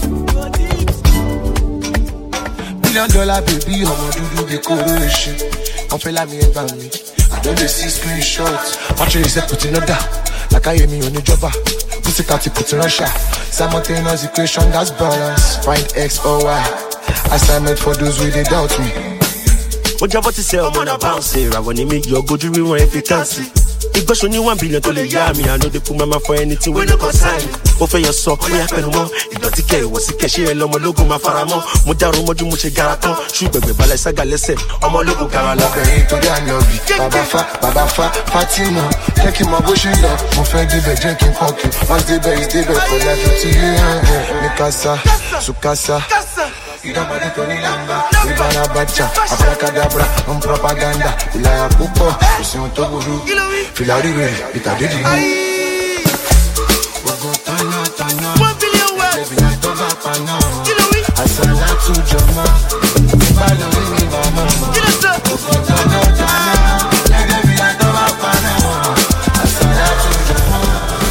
$1 million baby, ọmọ dúdú decoration. Wọ́n fẹ́ lámì ẹgbà mi. I don't dey see screenshots. Watch your reset put in order. Like I hear me on the jobber. Pussy cat put in Russia. Simultaneous equation, that's balance. Find X or Y. Assignment for those who they doubt me. Ó jábọ́ ti sẹ́ ọmọ náà bounce. Ìràwọ̀ ni mi yọ ojú ríran ẹ̀ fi káàsì. Ìgbésùn ní $1 billion tó lè yá mi. I know they put my mouth for anything we no consign. Ó fẹ́ yọ sọ, ó yà pẹ̀lú mọ́. Ìdọ̀tí kẹ́ ìwọ̀ sí kẹ́ṣẹ́ ẹ lọ́mọ lógun máa fara mọ́. Mo dárò mọ́jú mo ṣe gara tán. Ṣùgbẹ̀gbẹ̀ balẹ̀ sága lẹ́sẹ̀. Ọmọ lógun gara lọ. Ọbẹ̀rin torí àyànbí. Bàbá Fatima. Jẹ́ kí n mọ bó ṣe lọ. Mo fẹ́ débẹ̀ jẹ́ kí n kọ́kì. Once débẹ̀ is débẹ̀ for life to you. Mikasa, Sukasa. Ìdánmọ̀dé tó ní làǹbà. Ìbára bàjá, abracadabra, propaganda. Ìlàyà púpọ̀, kò sí ohun tó burú. Fìlà orí rẹ̀, ìtàdé dì mú. Ogun tánátánná. $1 billion well. Ẹ̀bìnrin tó bá paná. Àṣàlá tún jọmọ́. Ìbálò rí mi màmá. Ogun tánátánná. Ẹ̀bìnrin tó bá paná. Àṣàlá tún jọmọ́.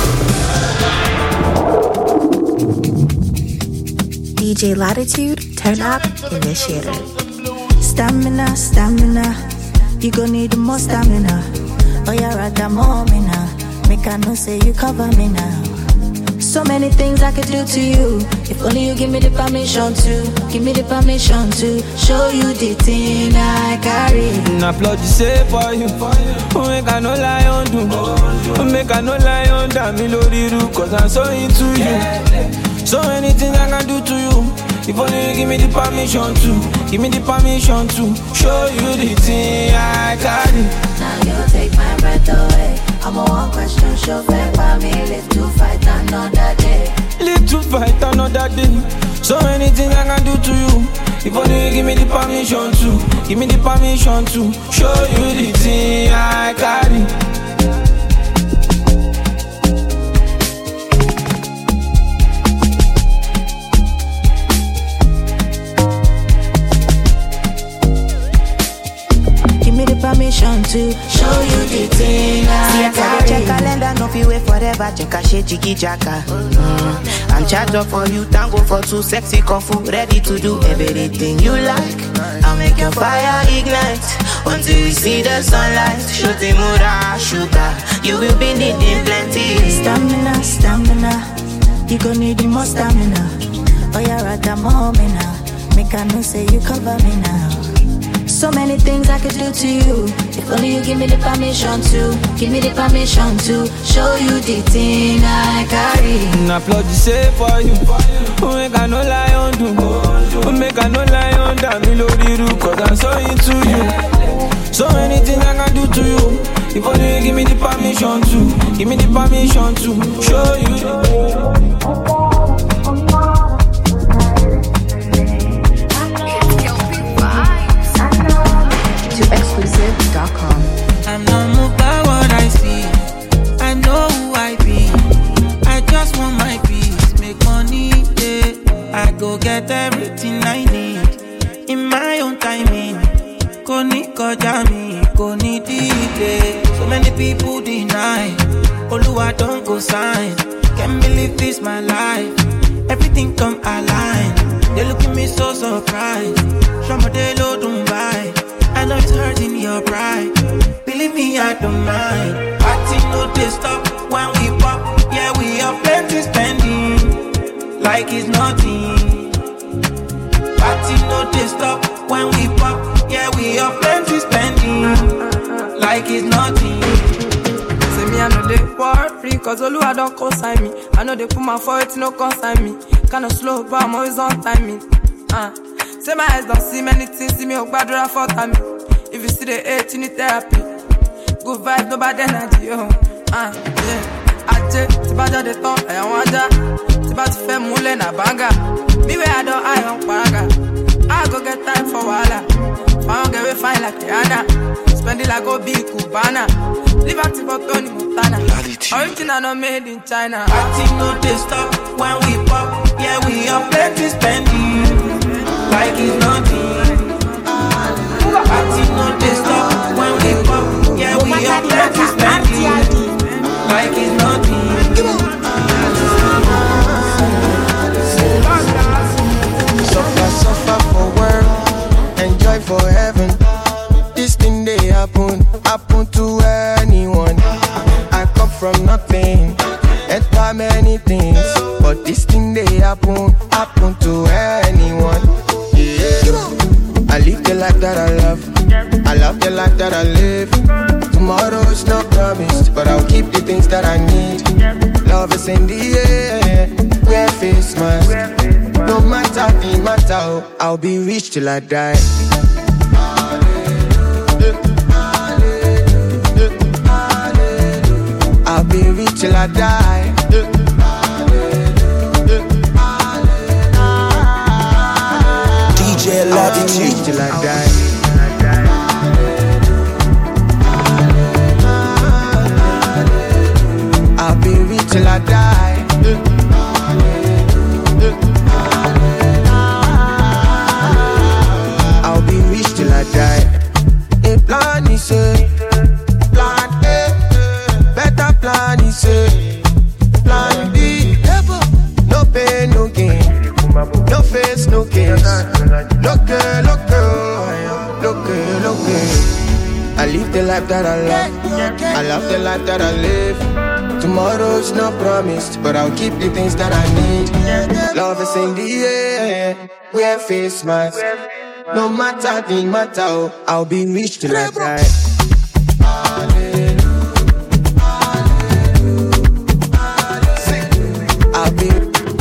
DJ Latitude, turn up, initiator. Stamina. You gon' need more stamina. Oh, yeah, right, that moment now. Make I know say you cover me now. So many things I could do to you. If only you give me the permission to. Give me the permission to show you the thing I carry. Applaud you say for you. Make I no lie on do. Make I no lie on damn me loriru. Cause I'm so into you. So many things I can do to you. If only you give me the permission to. Give me the permission to show you the thing I carry. Now you take my breath away. I'm a one question show fair by me. Live to fight another day. Live to fight another day. So many things I can do to you. If only you give me the permission to. Give me the permission to show you the thing I carry. Permission to show you the thing I carry. Check calendar, no fi wait forever. Check a shit, jiggy jacka. I'm charged up for you, tango for two, sexy kung fu, ready to do everything you like. I'll make your fire ignite until you see the sunlight. Shooting mura, sugar, you will be needing plenty. Stamina, you gon' need more stamina. Oh yeah, right, that moment now. make I know say you cover me now. So many things I could do to you. If only you give me the permission to. Give me the permission to show you the thing I carry. I plot the same for you. Make I no lie on do. Make I no lie on that. Me load the roof, cause I'm so into you. So many things I can do to you. If only you give me the permission to. Give me the permission to show you the exclusive.com. I'm not moved by what I see. I know who I be. I just want my peace, make money, yeah. I go get everything I need in my own timing. Koni kojami, koni delay. So many people deny. Oluwa don't go sign. Can't believe this my life. Everything come align. They look at me so surprised. Somebody low don't buy. I know it's hurting your pride. Believe me, I don't mind. Party no they stop when we pop. Yeah, we have plenty spending like it's nothing. Party no they stop when we pop. Yeah, we have plenty spending like it's nothing. Say me, I know they worry, cause Oluwa don't consign me. I know they put my foot, no consign me. Kinda slow, but I'm always on timing. Say my eyes don't see many things, see me up bad for time. If you see the hate, you need therapy. Good vibe, no bad energy, yeah. Aje, tibaja de ton, I want that. Tiba ti fe mule na banga. Me where I don't, I on paraga. I go get time for wala. I don't get fine like Rihanna. Spend it like go big Cubana. Live active for Tony Montana. Original not made in China. Party no they stop when we pop. Yeah, we have plenty spending like it's nothing. Party no they stop when we pop. Yeah, we have plenty spending like it's nothing. Suffer for work, enjoy for heaven. This thing they happen to anyone. I come from nothing, enter many things, but this thing they happen to anyone. I live the life that I love. I love the life that I live. Tomorrow's not promised, but I'll keep the things that I need. Love is in the air, wear face mask. No matter the matter, I'll be rich till I die. I'll be rich till I die. DJ Latitude till I die. I'll be rich till I die. I'll be rich till I die. A plan is a plan A, better plan is a plan B. No pain, no gain, no face, no case. Look, I live the life that I love. I love the life that I live. Tomorrow's not promised, but I'll keep the things that I need. Love is in the air, wear face mask. No matter the matter, I'll be rich till I die. I'll be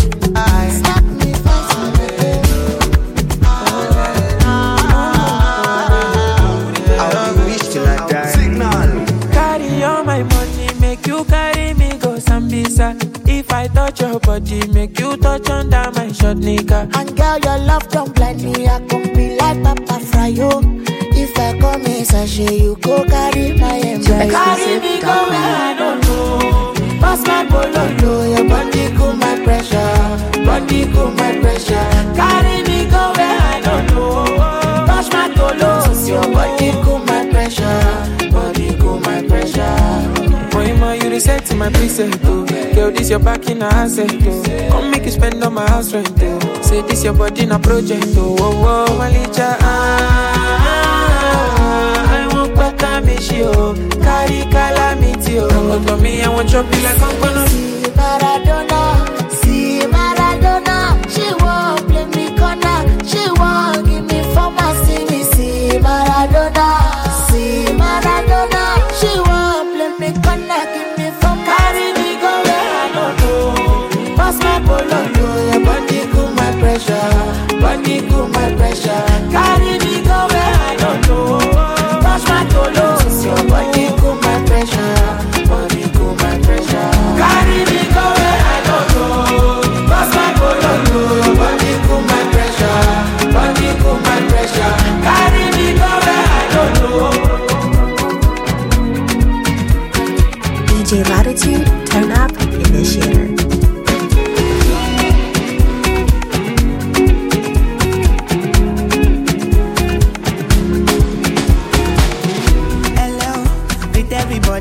if I touch your body, make you touch under my short nigga. And girl, your love don't blind me. I can be like Papa Fryo. If I come in sachet, you go carry my embryo. Carry me go where I don't know. Pass my bololo, your body cool my pressure. Body cool my pressure. Carry me go where I don't know. Touch my tolos, your body cool my pressure. Body cool my pressure. Poema, you reset to my preset, oh. Girl, this your back in a asset, oh. Come make you spend on my house rent, oh. Say this your body in a project, oh. Oh, oh, Malicha, I won't back a miss you, carry calamity, oh. Come to me, I want chop you like I'm gonna. See Maradona, she won't play me corner, she won't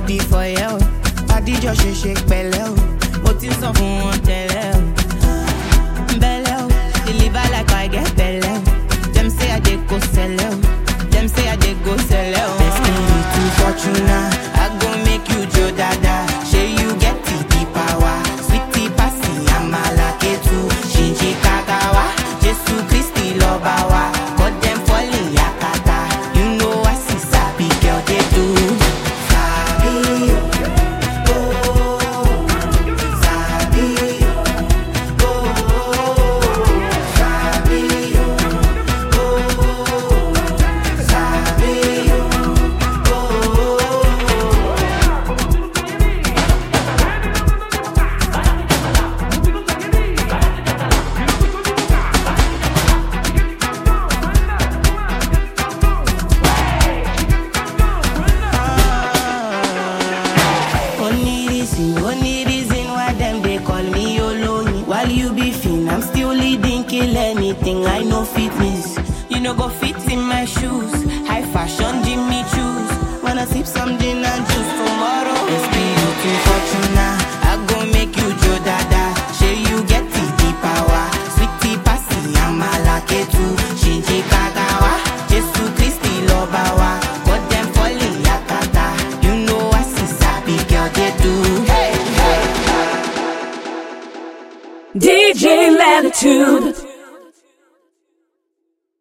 ready for you. Adijọ́ ṣe pẹ̀lẹ́ o, mo ti sọ fún wọn tẹ́lẹ̀ o. Bẹ́lẹ̀ o, deliver like I get bẹ́lẹ̀ o. Dem say I dey go sẹ́lẹ̀ o, dem say I dey go sẹ́lẹ̀ o. Destiny to Fortuna, I go make you jo dada. Ṣé you get the power? Sweetie pasi amala ketu, ṣinṣin kagawa. Jésù Kristi lọ́ba wa, got dem falling yakata. You know I see sabi girl dey do. Sabi Only reason why them they call me Oloni. While you be fin, I'm still leading, kill anything. I know fitness, you know go fit in my shoes. High fashion, Jimmy choose. Wanna sip some gin and juice tomorrow? It's be looking Fortuna, I go make you jo dada. Say you get the power, sweetie pasi amala ketu, shinji kagawa. Jesu Christi lobawa, got them falling yakata. You know I see sabi girl they do. DJ Latitude.